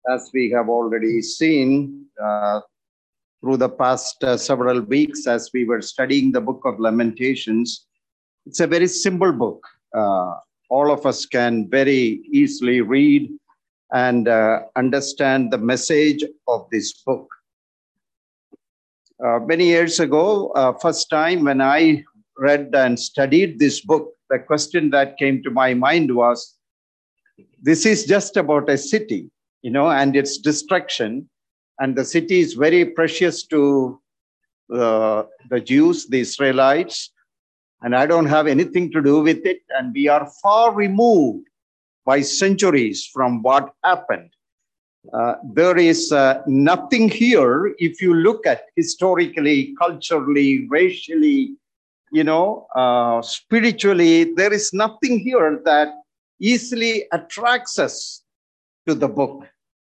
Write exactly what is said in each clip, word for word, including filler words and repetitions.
as we have already seen uh, through the past uh, several weeks as we were studying the book of Lamentations, it's a very simple book. Uh, all of us can very easily read and uh, understand the message of this book. Uh, many years ago, uh, first time when I read and studied this book, the question that came to my mind was, this is just about a city, you know, and its destruction. And the city is very precious to uh, the Jews, the Israelites, and I don't have anything to do with it. And we are far removed by centuries from what happened. Uh, there is uh, nothing here, if you look at historically, culturally, racially, you know, uh, spiritually, there is nothing here that easily attracts us to the book.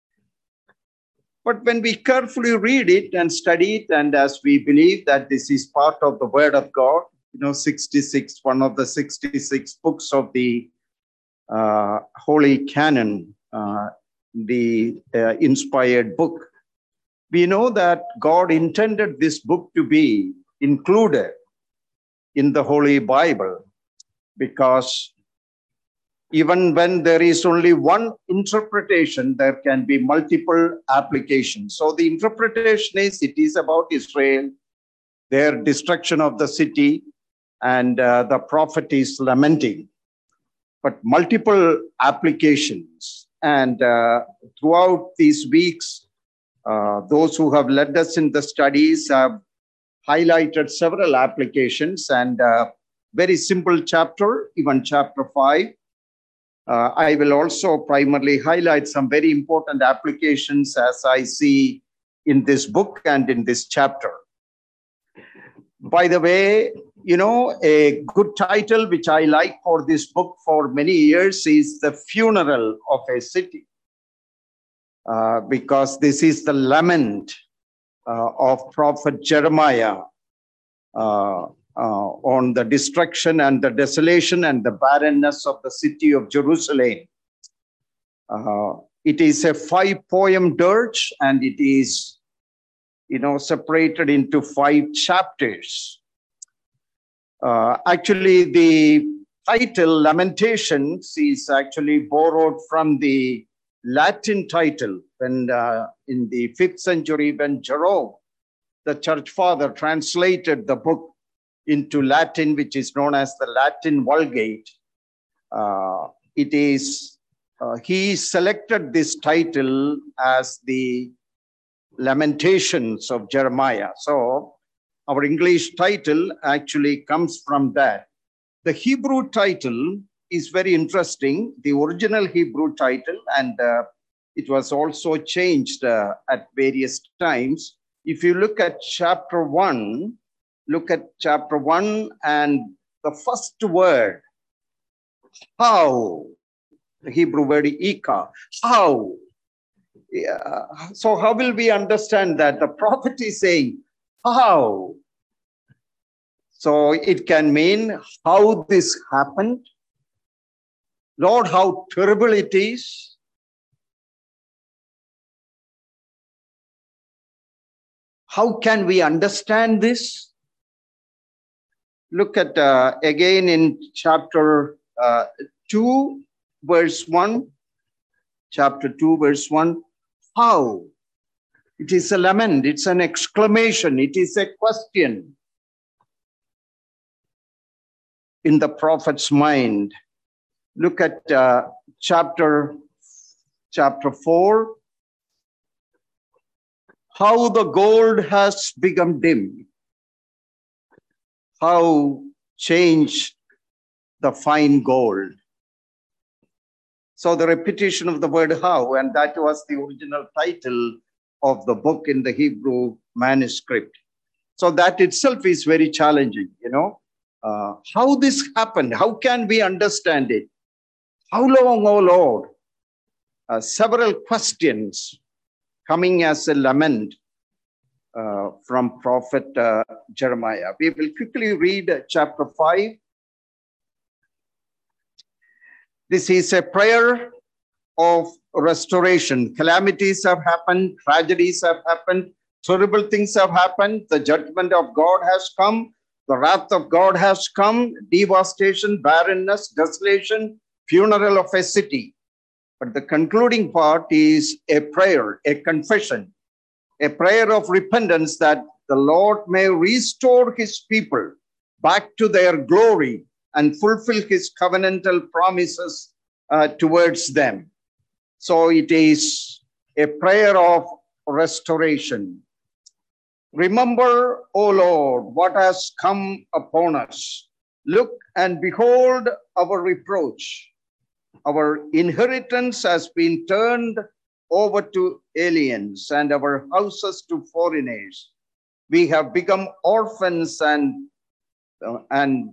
But when we carefully read it and study it, and as we believe that this is part of the Word of God, you know, sixty-six, one of the sixty-six books of the uh, Holy Canon, uh, the uh, inspired book, we know that God intended this book to be included in the Holy Bible, because even when there is only one interpretation, there can be multiple applications. So the interpretation is, it is about Israel, their destruction of the city, and uh, the prophet is lamenting. But multiple applications. And uh, throughout these weeks, uh, those who have led us in the studies have highlighted several applications, and uh, very simple chapter, even chapter five. Uh, I will also primarily highlight some very important applications as I see in this book and in this chapter. By the way, you know, a good title which I like for this book for many years is The Funeral of a City, uh, because this is the lament uh, of Prophet Jeremiah uh, uh, on the destruction and the desolation and the barrenness of the city of Jerusalem. Uh, it is a five-poem dirge, and it is, you know, separated into five chapters. Uh, actually, the title Lamentations is actually borrowed from the Latin title when uh, in the fifth century, when Jerome, the church father, translated the book into Latin, which is known as the Latin Vulgate. Uh, it is, uh, he selected this title as the Lamentations of Jeremiah. So our English title actually comes from that. The Hebrew title is very interesting, the original Hebrew title, and uh, it was also changed uh, at various times. If you look at chapter one, look at chapter one and the first word, how, the Hebrew word ika, how. Yeah. So how will we understand that? The prophet is saying, how? So it can mean how this happened. Lord, how terrible it is. How can we understand this? Look at uh, again in chapter uh, two, verse one. Chapter two, verse one. How? It is a lament. It's an exclamation. It is a question in the prophet's mind. Look at uh, chapter, chapter four. How the gold has become dim. How changed the fine gold. So the repetition of the word how, and that was the original title of the book in the Hebrew manuscript. So that itself is very challenging, you know. Uh, how this happened, how can we understand it? How long, oh Lord? Uh, several questions coming as a lament uh, from prophet uh, Jeremiah. We will quickly read uh, chapter five. This is a prayer of restoration. Calamities have happened, tragedies have happened, terrible things have happened. The judgment of God has come, the wrath of God has come, devastation, barrenness, desolation, funeral of a city. But the concluding part is a prayer, a confession, a prayer of repentance that the Lord may restore his people back to their glory and fulfill his covenantal promises uh, towards them. So it is a prayer of restoration. Remember, O Lord, what has come upon us. Look and behold our reproach. Our inheritance has been turned over to aliens and our houses to foreigners. We have become orphans and, uh, and,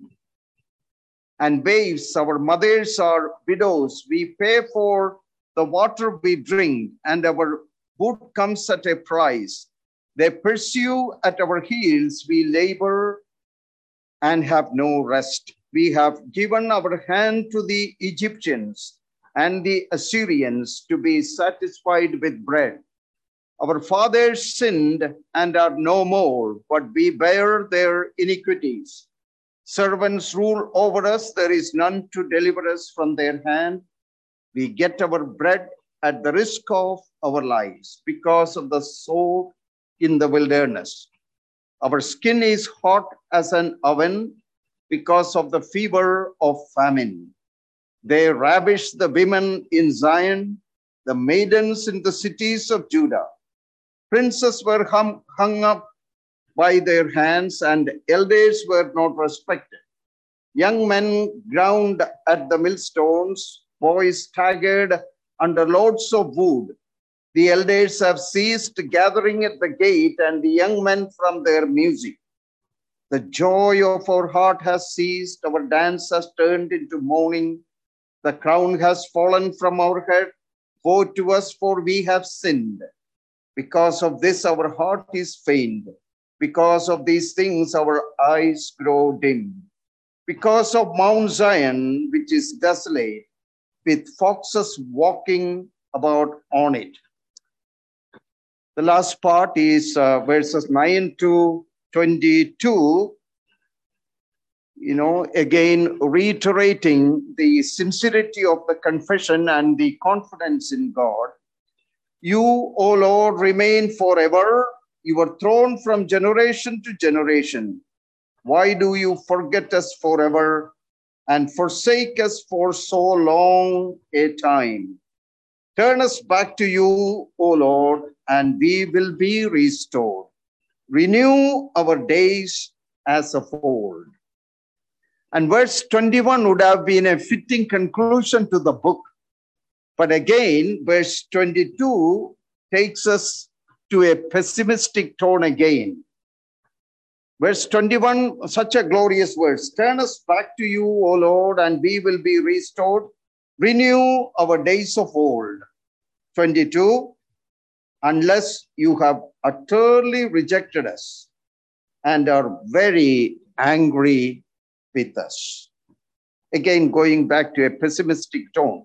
and waifs. Our mothers are widows. We pay for the water we drink, and our food comes at a price. They pursue at our heels. We labor and have no rest. We have given our hand to the Egyptians and the Assyrians to be satisfied with bread. Our fathers sinned and are no more, but we bear their iniquities. Servants rule over us. There is none to deliver us from their hand. We get our bread at the risk of our lives because of the sword in the wilderness. Our skin is hot as an oven because of the fever of famine. They ravish the women in Zion, the maidens in the cities of Judah. Princes were hung, hung up by their hands, and elders were not respected. Young men ground at the millstones, boys staggered under loads of wood. The elders have ceased gathering at the gate, and the young men from their music. The joy of our heart has ceased. Our dance has turned into mourning. The crown has fallen from our head. Woe to us, for we have sinned. Because of this, our heart is faint. Because of these things, our eyes grow dim. Because of Mount Zion, which is desolate, with foxes walking about on it. The last part is uh, verses nine to twenty-two, you know, again reiterating the sincerity of the confession and the confidence in God. You, O Lord, remain forever. Your throne from generation to generation. Why do you forget us forever and forsake us for so long a time? Turn us back to you, O Lord, and we will be restored. Renew our days as of old. And verse twenty-one would have been a fitting conclusion to the book. But again, verse twenty-two takes us to a pessimistic tone again. Verse twenty-one, such a glorious verse. Turn us back to you, O Lord, and we will be restored. Renew our days of old. twenty-two, unless you have utterly rejected us and are very angry with us. Again, going back to a pessimistic tone.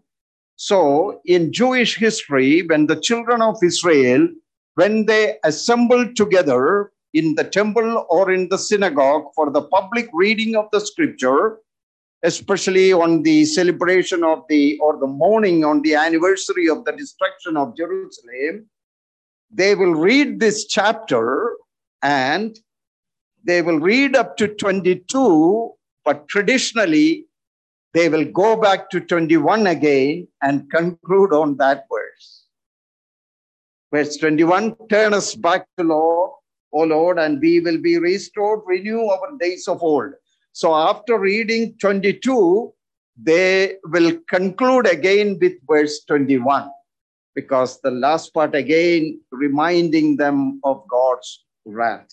So in Jewish history, when the children of Israel, when they assembled together in the temple or in the synagogue for the public reading of the scripture, especially on the celebration of the, or the mourning on the anniversary of the destruction of Jerusalem, they will read this chapter and they will read up to twenty-two, but traditionally they will go back to twenty-one again and conclude on that verse. Verse twenty-one, turn us back to Lord, O Lord, and we will be restored, renew our days of old. So after reading twenty-two, they will conclude again with verse twenty-one, because the last part again reminding them of God's wrath.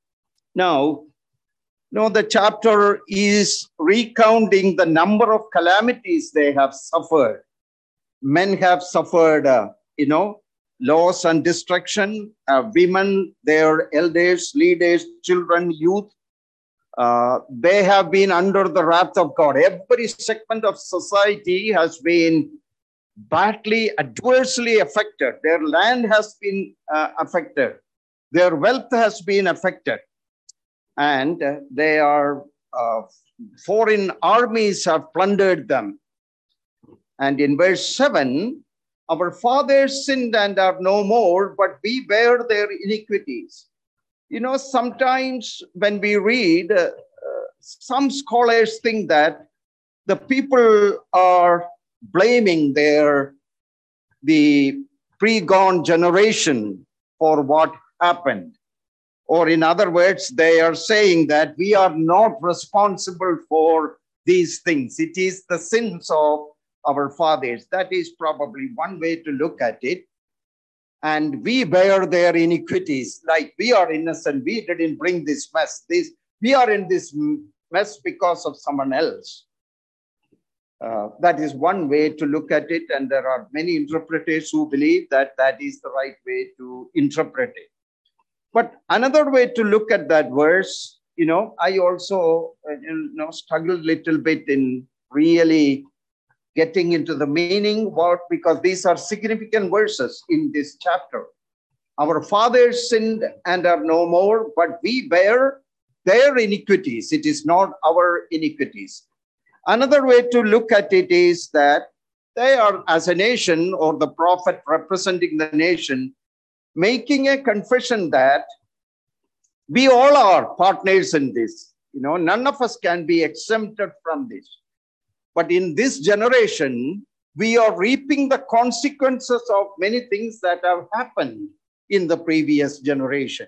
Now, no, the chapter is recounting the number of calamities they have suffered. Men have suffered, uh, you know, loss and destruction. Uh, women, their elders, leaders, children, youth, uh, they have been under the wrath of God. Every segment of society has been badly, adversely affected. Their land has been uh, affected. Their wealth has been affected. And uh, they are, uh, foreign armies have plundered them. And in verse seven, our fathers sinned and are no more, but we bear their iniquities. You know, sometimes when we read, uh, uh, some scholars think that the people are blaming their, the pre-gone generation for what happened. Or in other words, they are saying that we are not responsible for these things. It is the sins of our fathers. That is probably one way to look at it. And we bear their iniquities, like we are innocent. We didn't bring this mess. This, we are in this mess because of someone else. Uh, that is one way to look at it. And there are many interpreters who believe that that is the right way to interpret it. But another way to look at that verse, you know, I also, uh, you know, struggled a little bit in really getting into the meaning, what, because these are significant verses in this chapter. Our fathers sinned and are no more, but we bear their iniquities. It is not our iniquities. Another way to look at it is that they are, as a nation, or the prophet representing the nation, making a confession that we all are partners in this. You know, none of us can be exempted from this. But in this generation, we are reaping the consequences of many things that have happened in the previous generation.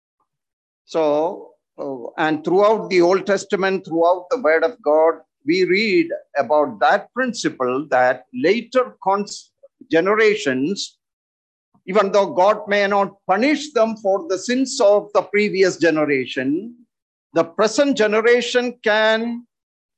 So, uh, and throughout the Old Testament, throughout the Word of God, we read about that principle that later generations, even though God may not punish them for the sins of the previous generation, the present generation can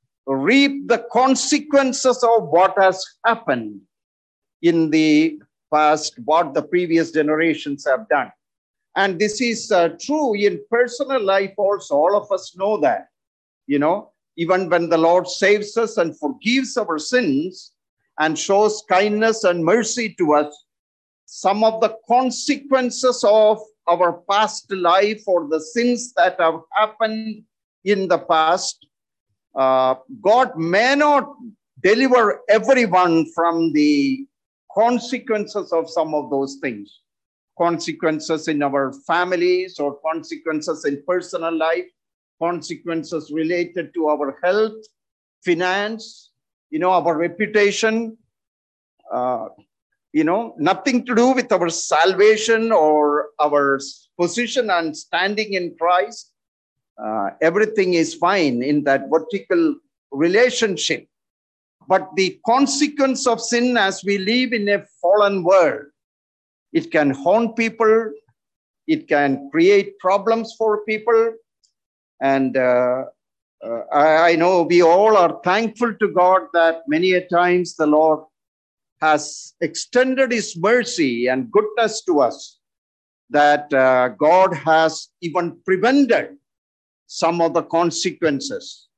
reap the consequences of what has happened in the past, what the previous generations have done. And this is uh, true in personal life also. All of us know that, you know, even when the Lord saves us and forgives our sins and shows kindness and mercy to us, some of the consequences of our past life or the sins that have happened in the past, uh, God may not deliver everyone from the consequences of some of those things. Consequences in our families, or consequences in personal life, consequences related to our health, finance, you know, our reputation, uh, you know, nothing to do with our salvation or our position and standing in Christ. Uh, everything is fine in that vertical relationship. But the consequence of sin, as we live in a fallen world, it can haunt people, it can create problems for people. And uh, uh, I, I know we all are thankful to God that many a times the Lord has extended his mercy and goodness to us, that uh, God has even prevented some of the consequences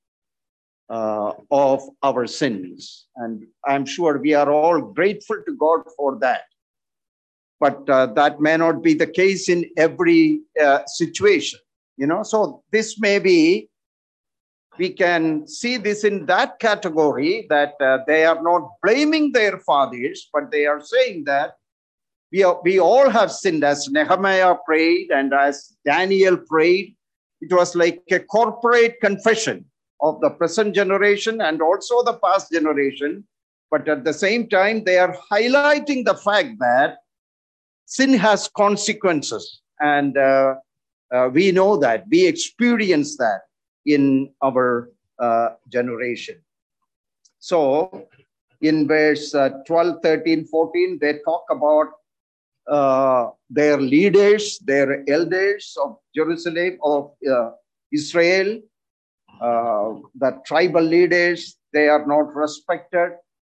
uh, of our sins. And I'm sure we are all grateful to God for that. But uh, that may not be the case in every uh, situation, you know. So this may be, we can see this in that category, that uh, they are not blaming their fathers, but they are saying that we, are, we all have sinned, as Nehemiah prayed and as Daniel prayed. It was like a corporate confession of the present generation and also the past generation. But at the same time, they are highlighting the fact that sin has consequences. And uh, uh, we know that, we experience that in our uh, generation. So in verse uh, twelve, thirteen, fourteen, they talk about uh, their leaders, their elders of Jerusalem, of uh, Israel, uh, the tribal leaders. They are not respected.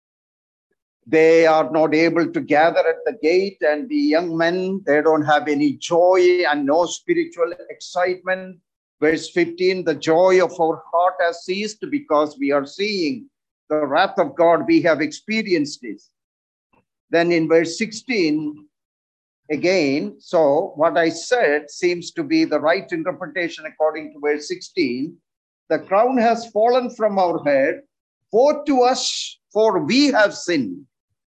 They are not able to gather at the gate, and the young men, they don't have any joy and no spiritual excitement. Verse fifteen, the joy of our heart has ceased because we are seeing the wrath of God. We have experienced this. Then in verse sixteen, again, so what I said seems to be the right interpretation according to verse sixteen. The crown has fallen from our head. Woe to us, for we have sinned.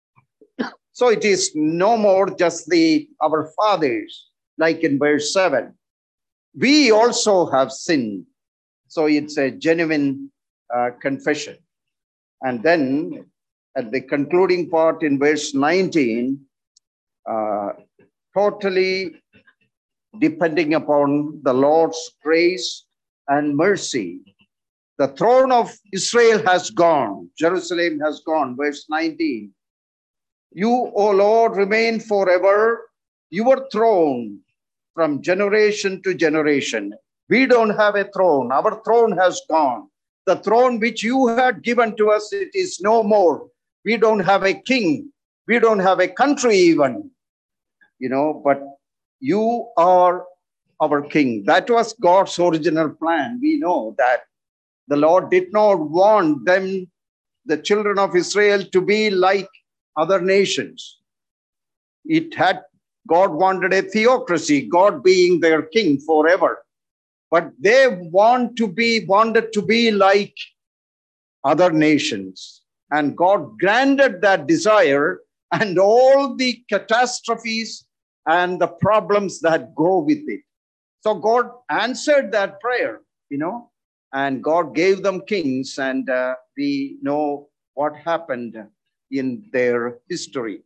So it is no more just the our fathers, like in verse seven. We also have sinned. So it's a genuine uh, confession. And then at the concluding part in verse nineteen, uh, totally depending upon the Lord's grace and mercy. The throne of Israel has gone. Jerusalem has gone. Verse nineteen. You, O Lord, remain forever. Your throne from generation to generation. We don't have a throne. Our throne has gone. The throne which you had given to us, it is no more. We don't have a king. We don't have a country even. You know, but you are our king. That was God's original plan. We know that the Lord did not want them, the children of Israel, to be like other nations. It had, God wanted a theocracy, God being their king forever. But they want to be, wanted to be like other nations. And God granted that desire and all the catastrophes and the problems that go with it. So God answered that prayer, you know, and God gave them kings, and uh, we know what happened in their history.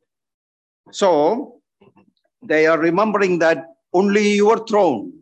So they are remembering that only your throne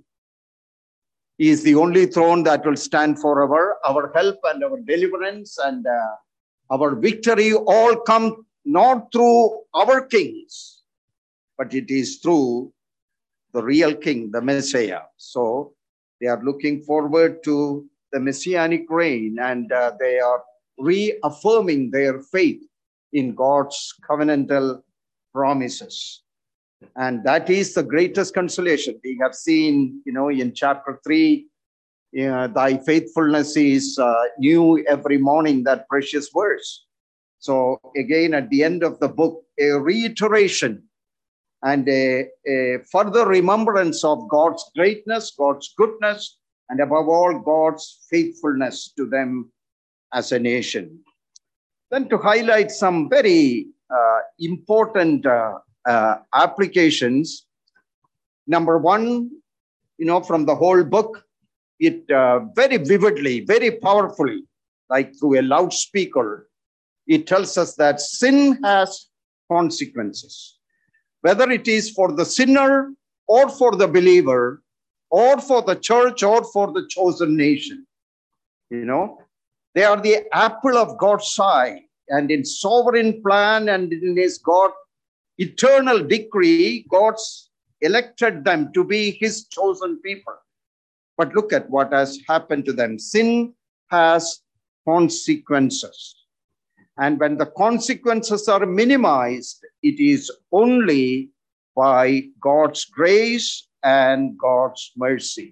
is the only throne that will stand forever. Our help and our deliverance and uh, our victory all come not through our kings, but it is through the real king, the Messiah. So they are looking forward to the messianic reign, and uh, they are reaffirming their faith in God's covenantal promises. And that is the greatest consolation. We have seen, you know, in chapter three, uh, thy faithfulness is uh, new every morning, that precious verse. So again, at the end of the book, a reiteration and a, a further remembrance of God's greatness, God's goodness, and above all, God's faithfulness to them as a nation. Then to highlight some very uh, important uh, uh, applications. Number one, you know, from the whole book, it uh, very vividly, very powerfully, like through a loudspeaker, it tells us that sin has consequences. Whether it is for the sinner or for the believer, or for the church or for the chosen nation, you know, they are the apple of God's eye, and in sovereign plan and in his God eternal decree, God's elected them to be his chosen people. But look at what has happened to them. Sin has consequences. And when the consequences are minimized, it is only by God's grace and God's mercy.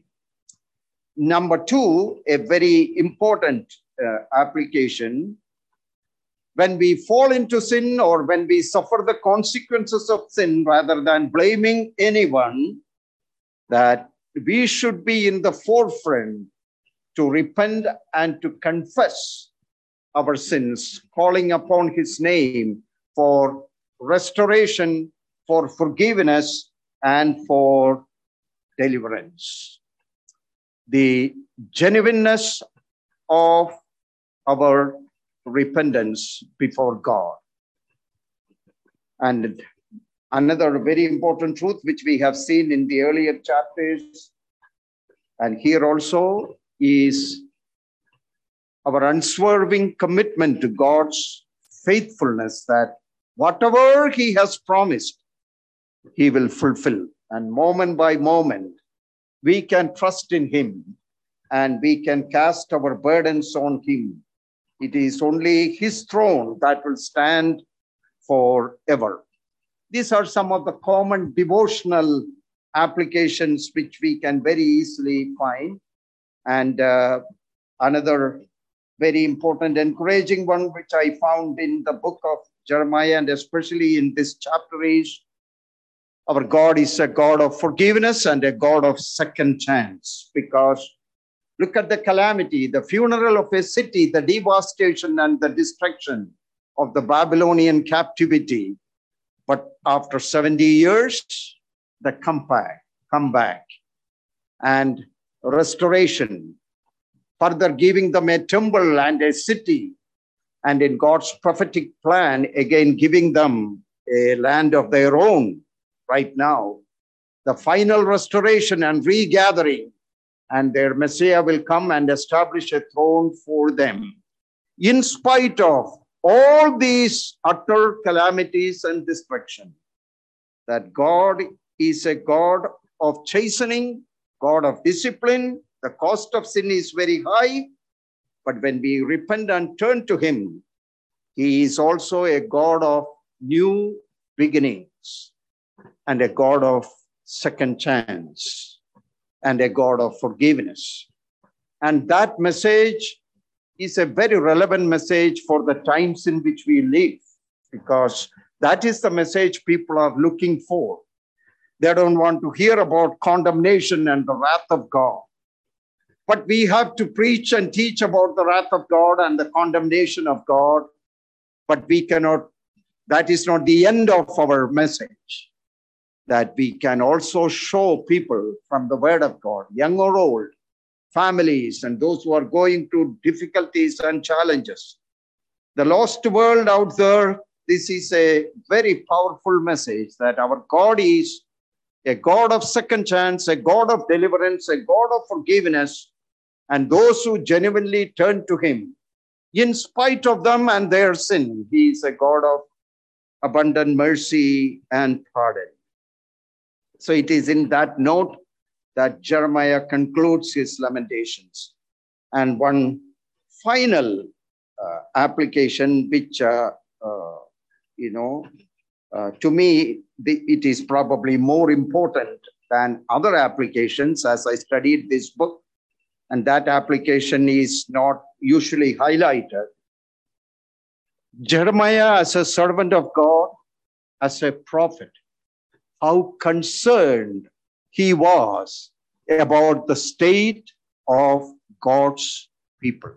Number two, a very important uh, application. When we fall into sin or when we suffer the consequences of sin, rather than blaming anyone, that we should be in the forefront to repent and to confess our sins, calling upon his name for restoration, for forgiveness, and for deliverance. The genuineness of our repentance before God. And another very important truth which we have seen in the earlier chapters and here also is our unswerving commitment to God's faithfulness, that whatever he has promised, he will fulfill. And moment by moment, we can trust in him and we can cast our burdens on him. It is only his throne that will stand forever. These are some of the common devotional applications which we can very easily find. And uh, another very important, encouraging one, which I found in the book of Jeremiah, and especially in this chapter, is our God is a God of forgiveness and a God of second chance. Because look at the calamity, the funeral of a city, the devastation and the destruction of the Babylonian captivity. But after seventy years, the comeback, comeback and restoration, further giving them a temple and a city, and in God's prophetic plan, again giving them a land of their own right now. The final restoration and regathering, and their Messiah will come and establish a throne for them. In spite of all these utter calamities and destruction, that God is a God of chastening, God of discipline. The cost of sin is very high, but when we repent and turn to him, he is also a God of new beginnings and a God of second chance and a God of forgiveness. And that message is a very relevant message for the times in which we live, because that is the message people are looking for. They don't want to hear about condemnation and the wrath of God. But we have to preach and teach about the wrath of God and the condemnation of God. But we cannot, that is not the end of our message. That we can also show people from the word of God, young or old, families, and those who are going through difficulties and challenges. The lost world out there, this is a very powerful message that our God is a God of second chance, a God of deliverance, a God of forgiveness, and those who genuinely turn to him, in spite of them and their sin, he is a God of abundant mercy and pardon. So it is in that note that Jeremiah concludes his lamentations. And one final uh, application, which, uh, uh, you know, uh, to me, the, it is probably more important than other applications as I studied this book. And that application is not usually highlighted. Jeremiah, as a servant of God, as a prophet, how concerned he was about the state of God's people.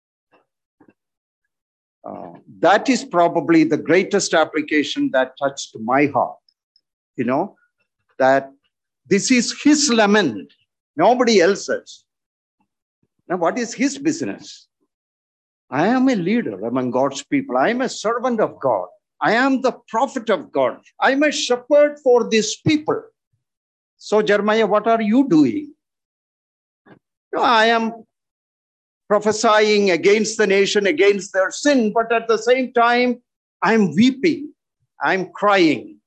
Uh, that is probably the greatest application that touched my heart. You know, that this is his lament, nobody else's. Now, what is his business? I am a leader among God's people. I am a servant of God. I am the prophet of God. I am a shepherd for these people. So, Jeremiah, what are you doing? No, I am prophesying against the nation, against their sin, but at the same time, I'm weeping. I'm crying,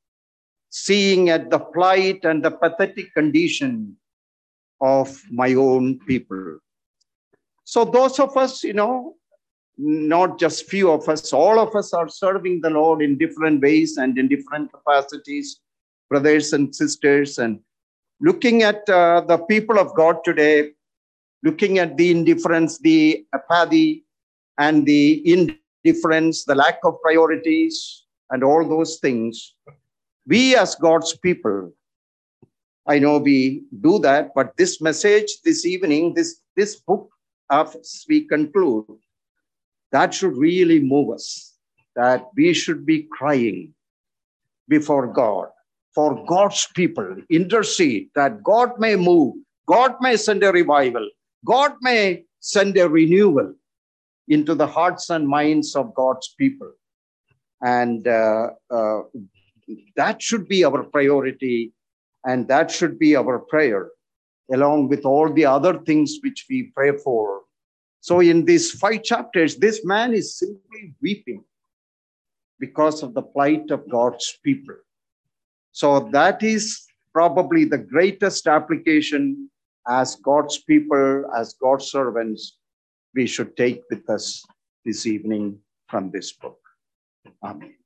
seeing at the plight and the pathetic condition of my own people. So those of us, you know, not just few of us, all of us are serving the Lord in different ways and in different capacities, brothers and sisters, and looking at uh, the people of God today, looking at the indifference, the apathy, and the indifference, the lack of priorities, and all those things. We as God's people, I know we do that, but this message this evening, this, this book, as we conclude, that should really move us, that we should be crying before God, for God's people, intercede, that God may move, God may send a revival, God may send a renewal into the hearts and minds of God's people. And uh, uh, that should be our priority, and that should be our prayer, along with all the other things which we pray for. So in these five chapters, this man is simply weeping because of the plight of God's people. So that is probably the greatest application as God's people, as God's servants, we should take with us this evening from this book. Amen.